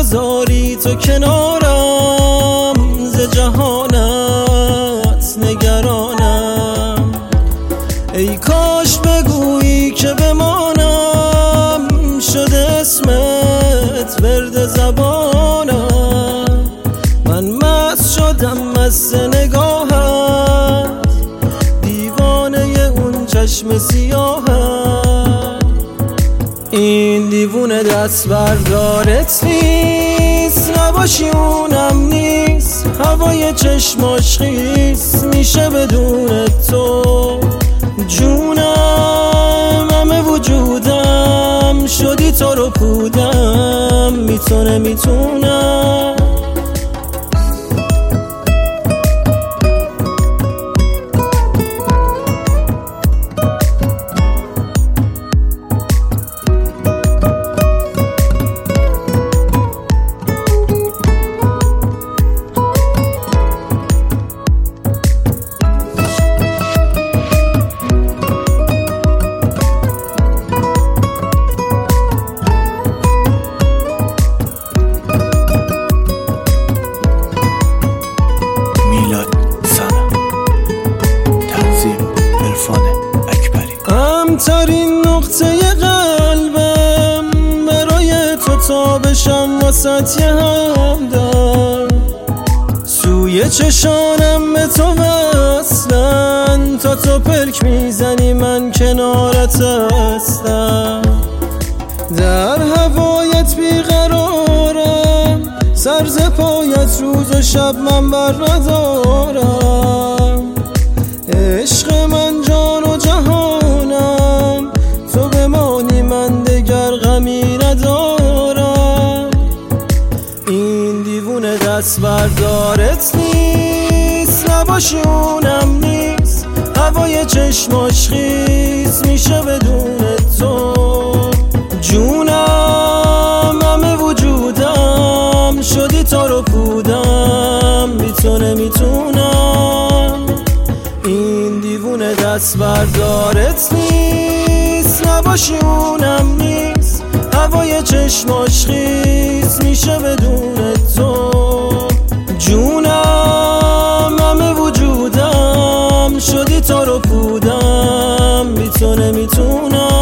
نگذاری تو کنارم، ز جهانت نگرانم. ای کاش بگویی که بمانم، شده اسمت ورد زبانم. من مست شدم مست نگاهت، دیوانه اون چشم سیاهت. این دیوونه دست بردارت نیست، نباشی اونم نیست. هوای چشماش خیس میشه بدون تو. جونم همه وجودم، شدی تو رو پودم، میتونم ترین نقطه قلبم، برای تو تا بشم واسط یه همدم. سوی چشانم به تو وصلن، تا تو پلک میزنی من کنارت هستم. در هوایت بیقرارم، سر ز پایت روز و شب من بر ندارم. عشق من جان و جهانم، تو بمانی من دگر غمی ندارم. این دیوونه دست بردارت نیست، نباشی اونم نیست. هوای چشماش خیس میشه بدون تو. جونم همه وجودم، شدی تو رو پودم، میتونم. این دیوونه دست بردارت نیست، نباشی اونم نیست. هوای چشماش خیس میشه بدون تو. جونم همه وجودم، شدی تو رو پودم، میتونم